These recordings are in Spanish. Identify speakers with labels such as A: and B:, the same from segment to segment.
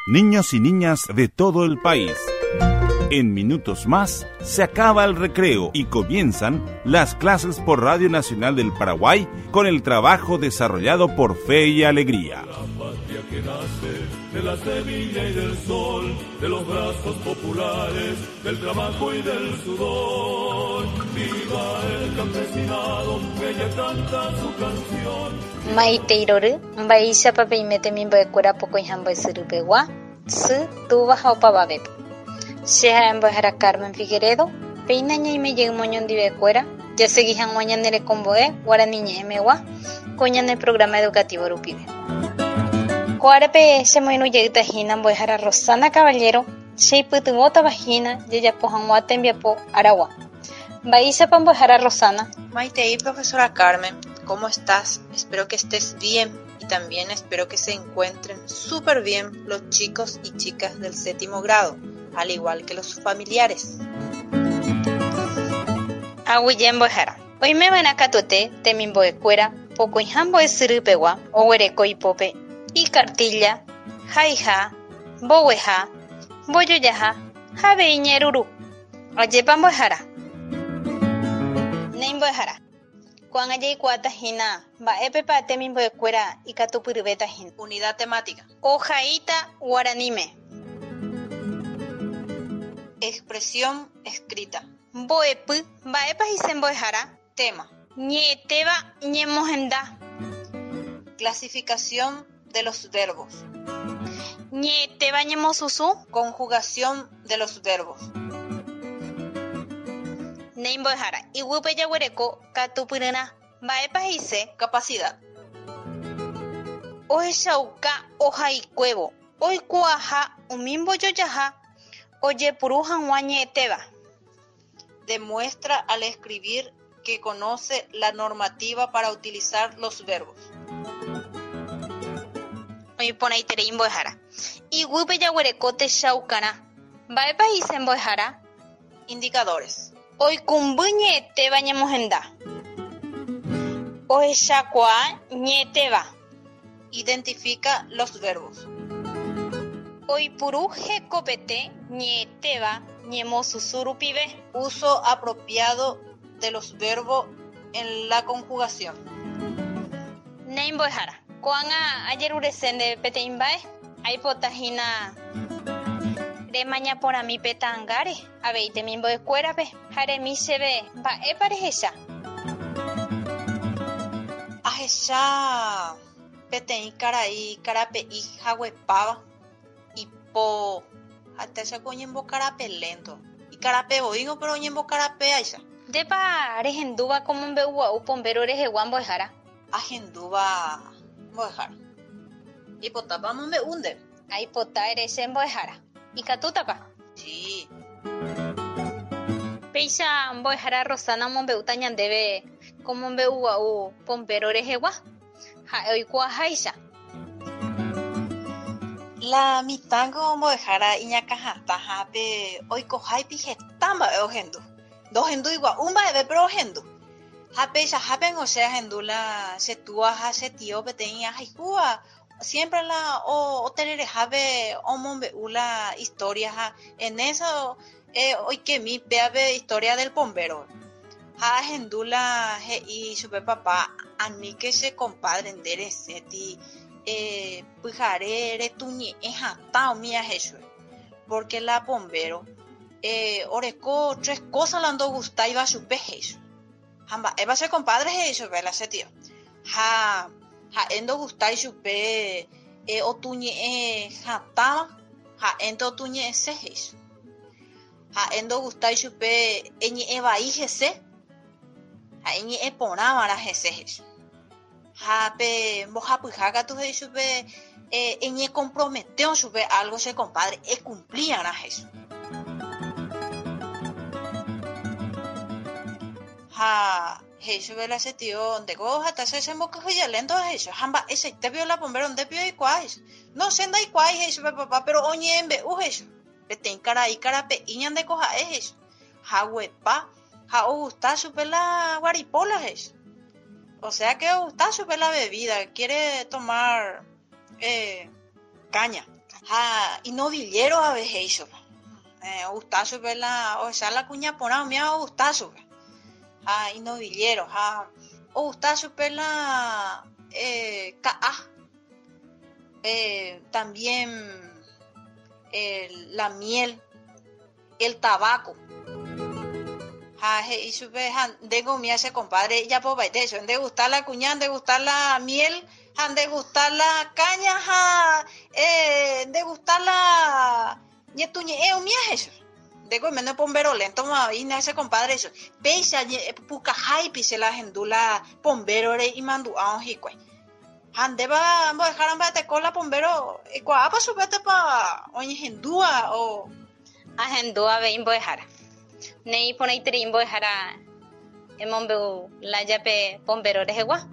A: Niños y niñas de todo el país. En minutos más se acaba el recreo y comienzan las clases por Radio Nacional del Paraguay con el trabajo desarrollado por Fe y Alegría.
B: La patria que nace de la semilla y del sol, de los brazos populares, del trabajo y del sudor. Viva el campesinado que ella canta su canción.
C: Maiteiroru, Baisha Pape y Mete Mimbo de Cura Poco y Hambo de Surupegua, Su, Tuba Haupa Babep. Sheha Embohara Carmen Figueredo, Peinaña y me llega moñón de Cuera, ya seguí han moñanere con Boe, Guaraniña Emewa, coñan el programa educativo Rupibe. Cuarepe, se moinu llegta Hina, Bohara Rosana Caballero, Sheiputuota Vagina, Yaya Pojanguata en Viapo, Aragua. Baisha Pambohara Rosana.
D: Maitei, profesora Carmen, ¿cómo estás? Espero que estés bien y también espero que se encuentren súper bien los chicos y chicas del 7º grado, al igual que los familiares.
C: Aguillén Bohara. Hoy me van a catote, temimbo de cuera, poco y hambo de sirupegua, o huereco y pope, y cartilla, jaija, boweja, boyoyaja, javeiñeruru. Ayepan Bohara. Nein Bohara. Cuan allí cuata jina, va epepa temimbo de cuera y catupurubeta jin.
D: Unidad temática.
C: Ojaita guaranime.
D: Expresión escrita.
C: Boepu, va epa jisen Bohara.
D: Tema.
C: Ñeteba ñemojenda.
D: Clasificación de los verbos.
C: Ñeteba ñemosusu.
D: Conjugación de los verbos.
C: Nein Bohara. Igupe yaguereco catupurana. Va epa jise.
D: Capacidad.
C: Oje shauka oja y cuevo. Hoy cuaja umimbo yoyaja. Oye purujan guañeteba.
D: Demuestra al escribir que conoce la normativa para utilizar los verbos.
C: Hoy pone iterein Bohara. Igupe yaguereco te shaukana. Va epa jise Bohara.
D: Indicadores.
C: Hoy cumbuñeteba ñemojenda. Oje shakua ñeteba.
D: Identifica los verbos.
C: Hoy puruje copete ñeteba ñemosusurupibe.
D: Uso apropiado de los verbos en la conjugación.
C: Nein Bohara. Cuanga ayer uresen de peteimbae. Hay potajina. De maña por a mi petangare. A veite mimbo de cuerape. Jare mi se ve. Va e pareja.
D: Ajesha petein carai carape y jaguepava. Y po hasta se coñembo carape lento. Y carape oigo pero ñembo carape aisha.
C: De pa arejenduba como un beua upombero eres guan Bohara.
D: Ajenduba Bohara. Y potapamos me hunde.
C: Ay pota eres en Bohara. ¿Y catutapa?
D: Sí.
C: Peisa Bohara Rosana monbeuta ñandebe como un beua pombero eres gua. Ja hoy cuajaisha.
D: La mitango Bohara iñacajata jape oiko jaipi jetamba ojendu. Dos hendu igual, un baebe pero ojendu. Jape ya jape en osea hendula se tuaja se tío peteña jaikua. Siempre la o tener jabe o monbe ula historia en eso hoy que mi peave historia del bombero. Ja hendula y su papá ani que se compadre endereceti pujarere tuñe tao mía Jesús. Porque la bombero oreco 3 cosas la ando gusta iba su peje. Hamba eva se compadre Jesús vela ese tío. Ja endo gustai chupe otuñe jatama ja endo otuñe sejes ja endo gustai chupe eñi ebai jese ja eñi eponama la jesejes ja pe moja pujaga tu chupe eñi comprometió chupe algo se compadre cumplían la jes ja Jesús vela ese tío de goja hasta se moca joya lento a Jesús hamba ese te vio la bombero donde vio y cuáis no senda y cuáis Jesús papá pero oñembe Jesús peten cara y carape iñan de coja es Jesús ja huepa ja o gusta super la guaripola Jesús o sea que o gusta super la bebida quiere tomar caña y novillero a veces eso. Gustazo verla, o sea, la cuña pona mía gustazo. Y novillero, o gustazo verla también la miel, el tabaco. Y supe de comida ese compadre, ya por baite eso, de gustar la cuña, de gustar la miel, de gustar la caña, de gustar la ñetuñe, mía eso. De comer no pombero lento, y ese compadre eso. Pesa, puca hype, se la gendula pombero y mandu a un jicue. Ande va a dejar a te cola pombero, y cuapa subete pa, oye gendúa o.
C: A gendúa ve imbo dejar. Nei ponei trimbo dejara emombeu la yape pombero de jegua.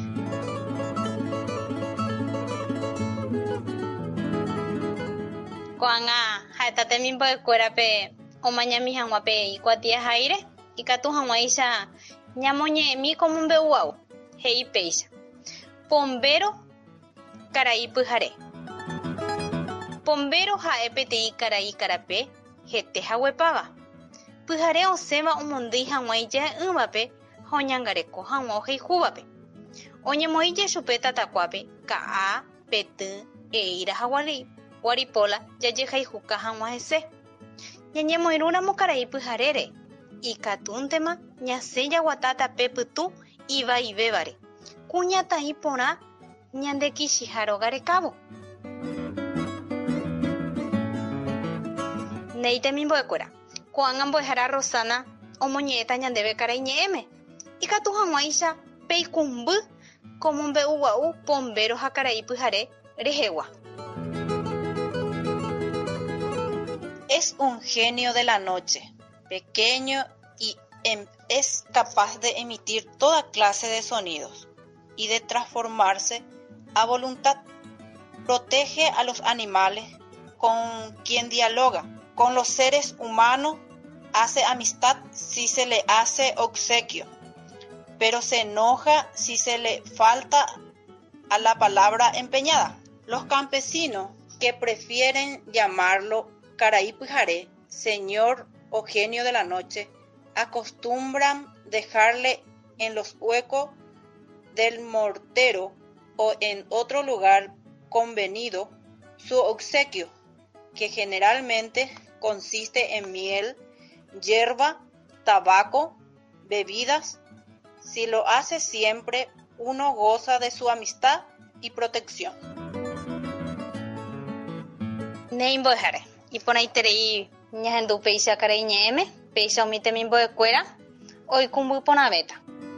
C: Kuanga hatate mimbo de cuerape o mañami hanguape y cuatia aire y catu hanguaisha ñamoñe mi como un beuau hei peisa pombero carai pujare pombero haepete carai carape hete hawepaga pujare osema umundi hanguaija umape hoñangareko hanguo hei hubape oñemoille chupeta tacuape kaa petu eira hawari Waripola yaye jaijuka hanguahese. Ñañemoirúna mokarai pyharére. Ikatúntema ñase jaguatáta pe pytu ivaivévare. Kuñatai porã ñandekichéharogarekávo. Neitemimba'ekuéra. Ko'ág̃a mbo'ehára Rosana omoñe'ẽta ñandéve karai ñe'ẽme. Ikatu hag̃uáicha peikumby como mbe'ugua'u pombero ha karai pyhare rehegua.
D: Es un genio de la noche, pequeño y es capaz de emitir toda clase de sonidos y de transformarse a voluntad. Protege a los animales con quien dialoga. Con los seres humanos hace amistad si se le hace obsequio, pero se enoja si se le falta a la palabra empeñada. Los campesinos que prefieren llamarlo Carai Pyharé, señor o genio de la noche, acostumbran dejarle en los huecos del mortero o en otro lugar convenido su obsequio, que generalmente consiste en miel, hierba, tabaco, bebidas. Si lo hace siempre, uno goza de su amistad y protección.
C: Neimbo dejaré. Y por ahí terei ñahendu peisa karai ñe'ẽme, peisa omítemi mbo'ekuéra, oikũmby porãvéta.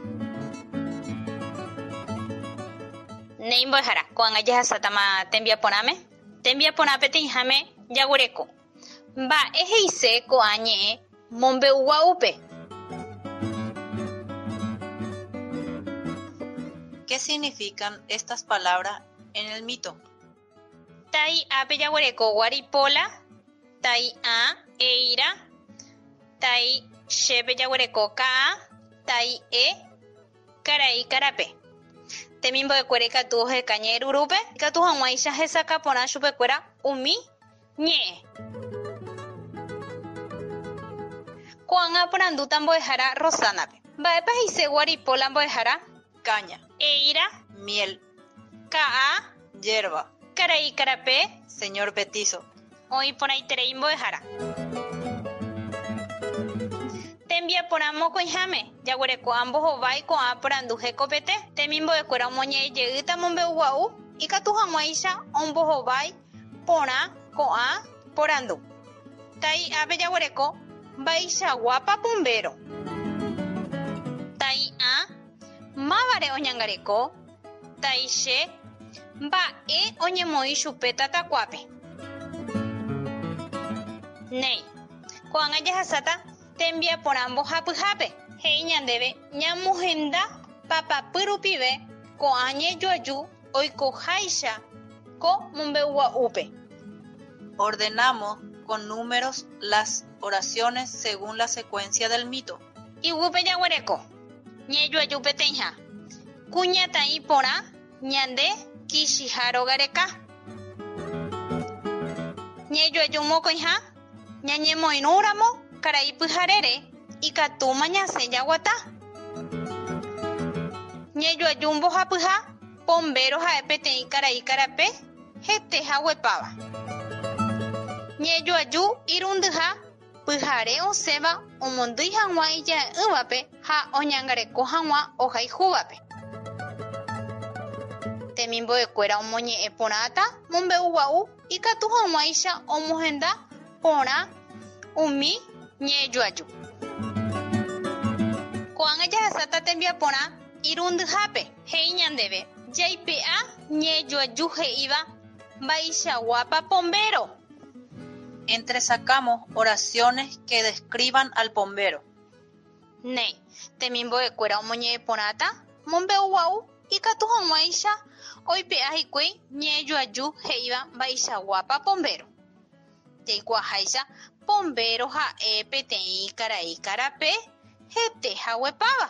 C: Neimbo'ehara, ko'ág̃a jahasátama tembiaporãme, tembiaporã peteĩháme jaguereko. Mba'e he'ise ko'ã ñe'ẽ mombe'ugua'úpe.
D: ¿Qué significan estas palabras en el mito?
C: Tai ape jaguereko Waripola, tai a eira, tai shepe jaguereko kaa, tai karai karape. Temimbo'ekuére ikatu oheka ñe'ẽrurúpe, ikatu hag̃uáicha hesaka porã chupekuéra umi ñe'ẽ. Ko'ág̃a porandúta mbo'ehára Rosánape. Mba'épa he'ise Waripola mbo'ehára
D: Caña,
C: eira,
D: miel,
C: kaa,
D: hierba,
C: karai karape,
D: señor petizo.
C: Oĩ porãiterei mbo'ehára. Tembiaporã mokõiháme jaguereko ambohovái ko'ã porandu hekopete. Temimbo'ekuéra omoñe'ẽjeýta mombe'ugua'u ikatu hag̃uáicha ombohovái porã ko'ã porandu. Tai ápe jaguereko mbaichaguápa pombero. Tai a mávare oñangareko, tai che mba'e oñemoĩ chupe tatakuápe. Nei, ko'ág̃a jahasáta tembiaporã mbohapyhápe, he'i ñandéve ñamohenda papapy rupive ko'ã ñejuaju oikoháicha ko mombe'ugua'úpe.
D: Ordenamos con números las oraciones según la secuencia del mito.
C: Igupe jaguereko ñejuaju peteĩha kuñataĩ porã ñande kichiharogareka. ñejuaju mokõiha ñañemoirũramo karai pyharere ikatúma ñasẽ jaguata. Ñejuaju mbohapyha pombero ha'e peteĩ karai karape hete haguepáva. Ñejuaju irundyha pyhare osẽva omondýi hag̃ua ija'ỹvape ha oñangareko hag̃ua ohayhúvape. Temimbo'ekuéra omoñe'ẽ porãta mombe'ugua'u ikatu hag̃uáicha omohenda porã umi ñejuaju. Ko'ág̃a jahasáta tembiaporã irundyhápe he'i ñandéve jaipe'a ñejuaju he'íva mba'eichaguápa pombero.
D: Entresacamos oraciones que describan al pombero.
C: Néi, temimbo'ekuéra omoñe'ẽ porãta mombe'ugua'u ikatu hag̃uáicha oipe'a hikuái ñejuaju he'íva mba'eichaguápa pombero. Jaikuaaháicha pombero ha'e peteĩ karai karape hete haguepáva.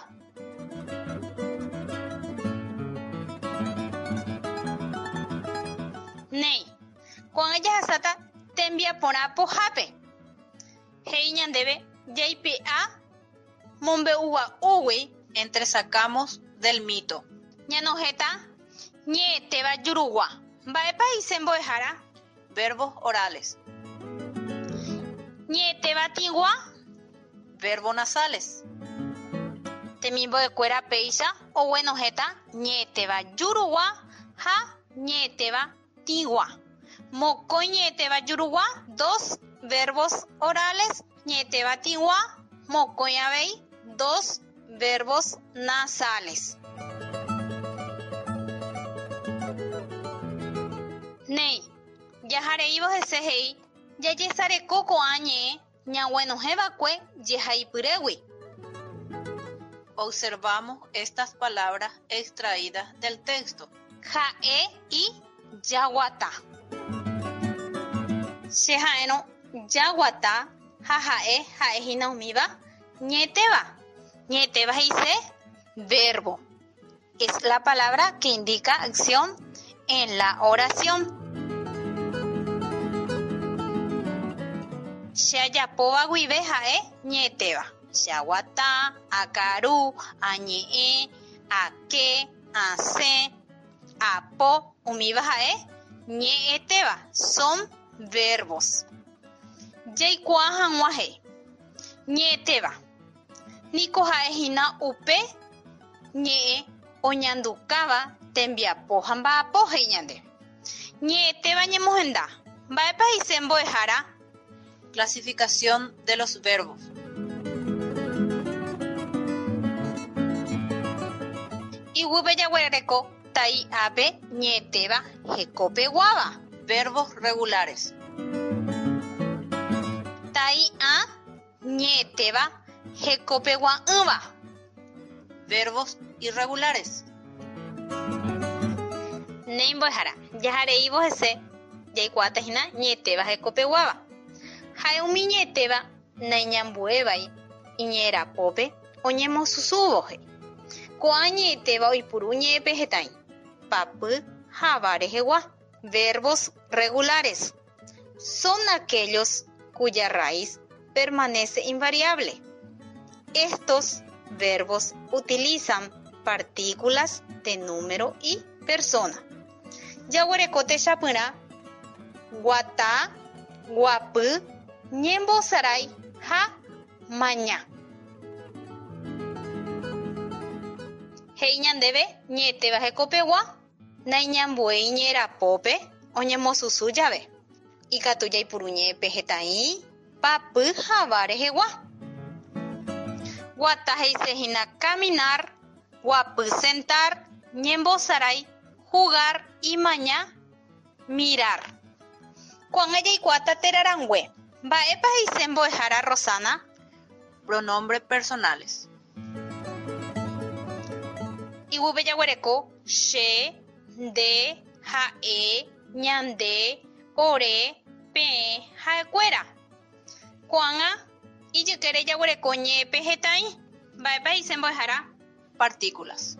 C: Néi, ko'ág̃a jahasáta tembiaporã pohápe he'i ñandéve jaipe'a mombe'ugua'úgui.
D: Entresacamos del mito.
C: Ñanohẽta ñe'ẽtéva jurugua. Mba'épa isẽ mbo'ehára.
D: Verbos orales.
C: Ñe'ẽtéva tigua.
D: Verbos nasales.
C: Temimbo'ekuéra péicha oguenohéta ñe'ẽtéva jurugua ha ñe'ẽtéva tigua. Mokõi ñe'ẽtéva jurugua, 2 verbos orales. Ñe'ẽtéva tigua, mokõi avei, 2 verbos nasales. Néi, jahareívo hese he'i jajesareko ko'ã ñe'ẽ ñag̃uenohẽva'ekue jehaipyrégui.
D: Observamos estas palabras extraídas del texto.
C: Ha'e y jaguata. Che ha'érõ jaguata ha ha'ehína umíva ñe'ẽtéva. Ñe'ẽtéva he'ise verbo. Es la palabra que indica acción en la oración. Che ajapóva guive ha'e ñe'ẽtéva. Che aguata, akaru, añe'ẽ, ake, asẽ, apo, umíva ha'e ñe'ẽtéva. Son verbos. Jaikuaa hag̃ua he'i ñe'ẽtéva. Niko ha'ehína upe ñe'ẽ oñandukáva tembiapo ha mba'apo he'i ñande. Ñe'ẽtéva ñemohenda. Mba'épa isẽ mbo'ehára.
D: Clasificación de los verbos.
C: Iguýpe jaguareko tai ápe ñe'ẽtéva hekopeguáva.
D: Verbos regulares.
C: Tai a ñe'ẽtéva hekopegua'ỹva.
D: Verbos irregulares.
C: Neimbo'ehára. Jahareívo hese jaikuaatahína ñe'ẽtéva hekopeguáva. Ha'e umi ñe'ẽtéva naiñambuevai iñe'ẽrapópe oñemosusúvohe. Ko'ã ñe'ẽtéva oipuru ñe'ẽpe hetãi. Papy hava rehegua. Verbos regulares. Son aquellos cuya raíz permanece invariable. Estos verbos utilizan partículas de número y persona. Jaguareko techapyrã guata, guapy, ñembosarai ha maña. He'i ñandéve ñe'ẽtéva hekopegua naiñambue iñe'ẽrapópe oñemosusu jave. Ikatu jaipuru ñe'ẽpe hetãi papy hava rehegua. Guata he'isehína caminar, guapy sentar, ñembosarai jugar y maña mirar. Ko'ág̃a jaikuaata terarangue. Mba'épa he'ise mbo'ehára Rosana.
D: Pronombres personales.
C: Iguýpe jaguareko che, nde, ha'e, ñande, ore, peẽ ha'ekuéra. Ko'ág̃a ijykére jaguareko ñe'ẽpe hetãi. Mba'épa he'ise mbo'ehára
D: Partículas.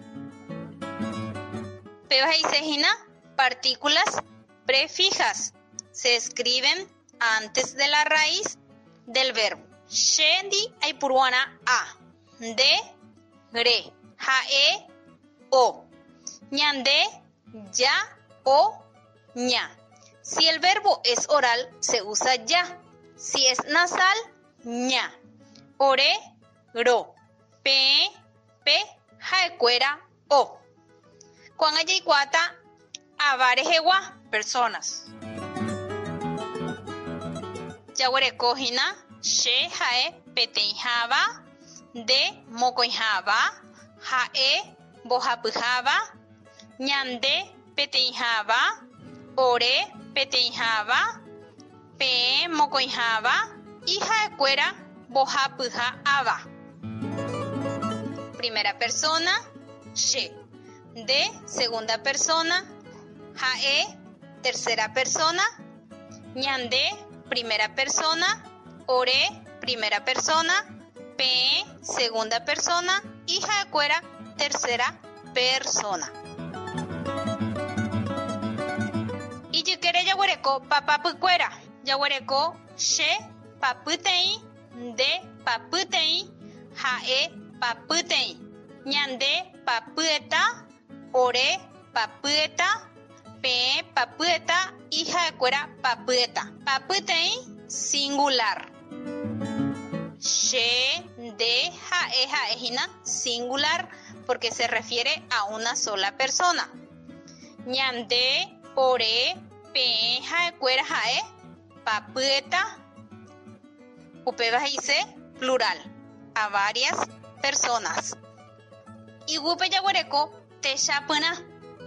C: Péva he'isehína partículas prefijas. Se escriben antes de la raíz del verbo. Shendi ay puruana a, de, re, jae, o. Ñande, ya, o, ña. Si el verbo es oral, se usa ya. Si es nasal, ña. Ore, ro. Pe, jaecuera, o. Cuan ayaycuata, avarejewa,
D: Personas.
C: Yaguarecojina, she, jae, peteijaba, de, mocoijaba, jae, bojapujaba, ñande, peteijaba, ore, peteijaba, pe, mocoijaba, y jaecuera, bojapujaaba. Primera persona, she. De, segunda persona, jae, tercera persona, ñande, primera persona, ore, primera persona, pe, segunda persona, y jaecuera, tercera persona. Y yo quiero yaguareco papapucuera, yaguareco she, paputei, de, paputei, jae, paputei, ñande, papueta, ore, papueta, pe, papueta, y jaecuera, papueta. Paputei, singular. She, de, jae, jaejina, singular, porque se refiere a una sola persona. Ñande, ore, pe, jaecuera, jae, papueta, upeba dice plural, a varias personas. Y gupe yaguareco, techapuna.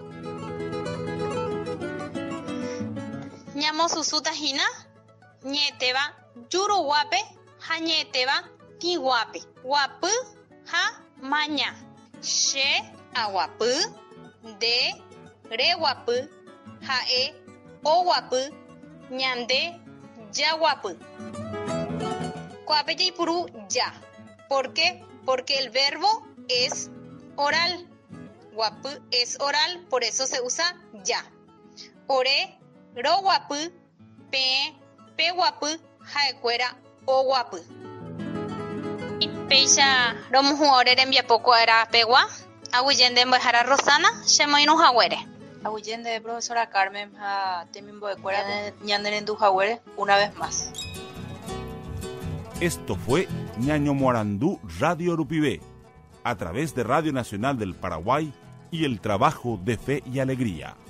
C: Ñamo susutajina, ñeteba, yuru guape, ja ñeteba, ti guape. Guapu, ja, maña. She, aguapu, de, re guapu, jae, o guapu, ñande, ya guapu. Guape yaipuru, ya. ¿Por qué? Porque el verbo es oral. Guapu es oral, por eso se usa ya. Ore, ro guapu, pe guapu, jaecuera, o guapu. Y peisha, romu jugadores en poco era pegua, aguyende en bajara Rosana, shemoinu jaguere.
D: Aguyende, profesora Carmen, temimbo de cuera, ñanderendu jaguere, una vez más.
A: Esto fue Ñaño Morandú Radio Urupibé, a través de Radio Nacional del Paraguay y el trabajo de Fe y Alegría.